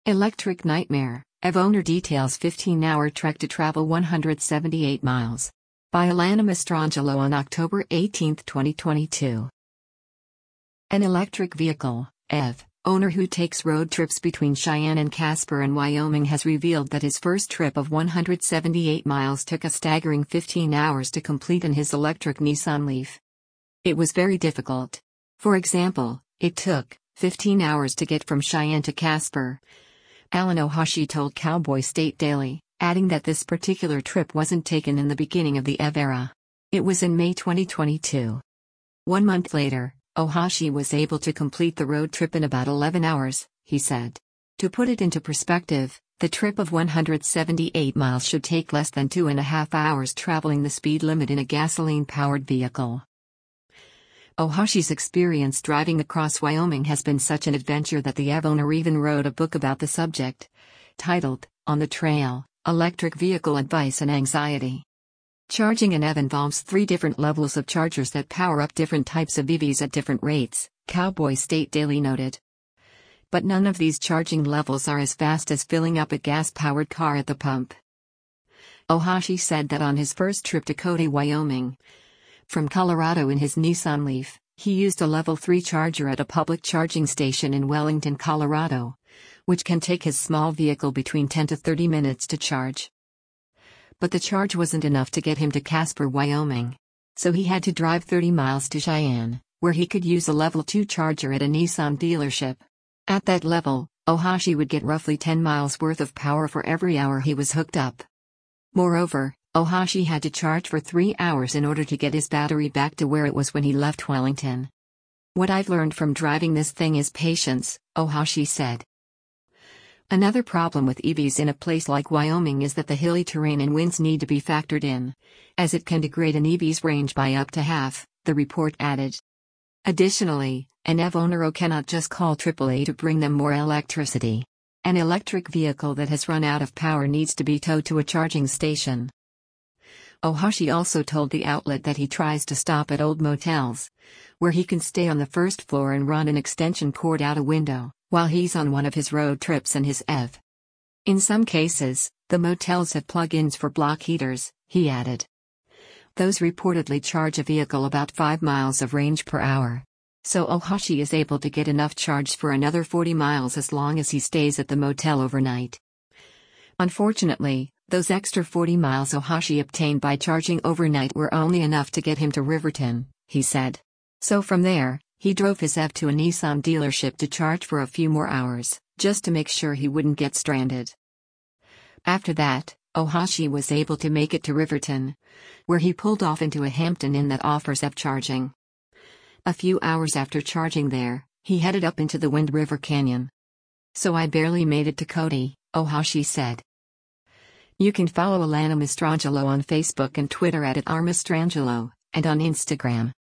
Electric Nightmare, EV owner details 15-hour trek to travel 178 miles. By Alana Mastrangelo on October 18, 2022. An electric vehicle, EV, owner who takes road trips between Cheyenne and Casper in Wyoming has revealed that his first trip of 178 miles took a staggering 15 hours to complete in his electric Nissan Leaf. It was very difficult. For example, it took 15 hours to get from Cheyenne to Casper. Alan Ohashi told Cowboy State Daily, adding that this particular trip wasn't taken in the beginning of the EV era. It was in May 2022. 1 month later, Ohashi was able to complete the road trip in about 11 hours, he said. To put it into perspective, the trip of 178 miles should take less than 2.5 hours traveling the speed limit in a gasoline-powered vehicle. Ohashi's experience driving across Wyoming has been such an adventure that the EV owner even wrote a book about the subject, titled, On the Trail, Electric Vehicle Advice and Anxiety. Charging an EV involves 3 different levels of chargers that power up different types of EVs at different rates, Cowboy State Daily noted. But none of these charging levels are as fast as filling up a gas-powered car at the pump. Ohashi said that on his first trip to Cody, Wyoming, from Colorado in his Nissan Leaf, he used a level 3 charger at a public charging station in Wellington, Colorado, which can take his small vehicle between 10 to 30 minutes to charge. But the charge wasn't enough to get him to Casper, Wyoming. So he had to drive 30 miles to Cheyenne, where he could use a level 2 charger at a Nissan dealership. At that level, Ohashi would get roughly 10 miles worth of power for every hour he was hooked up. Moreover, Ohashi had to charge for 3 hours in order to get his battery back to where it was when he left Wellington. What I've learned from driving this thing is patience, Ohashi said. Another problem with EVs in a place like Wyoming is that the hilly terrain and winds need to be factored in, as it can degrade an EV's range by up to half, the report added. Additionally, an EV owner cannot just call AAA to bring them more electricity. An electric vehicle that has run out of power needs to be towed to a charging station. Ohashi also told the outlet that he tries to stop at old motels, where he can stay on the first floor and run an extension cord out a window, while he's on one of his road trips in his EV. In some cases, the motels have plug-ins for block heaters, he added. Those reportedly charge a vehicle about 5 miles of range per hour. So Ohashi is able to get enough charge for another 40 miles as long as he stays at the motel overnight. Unfortunately, those extra 40 miles Ohashi obtained by charging overnight were only enough to get him to Riverton, he said. So from there, he drove his EV to a Nissan dealership to charge for a few more hours, just to make sure he wouldn't get stranded. After that, Ohashi was able to make it to Riverton, where he pulled off into a Hampton Inn that offers EV charging. A few hours after charging there, he headed up into the Wind River Canyon. So I barely made it to Cody, Ohashi said. You can follow Alana Mastrangelo on Facebook and Twitter at @rmastrangelo, and on Instagram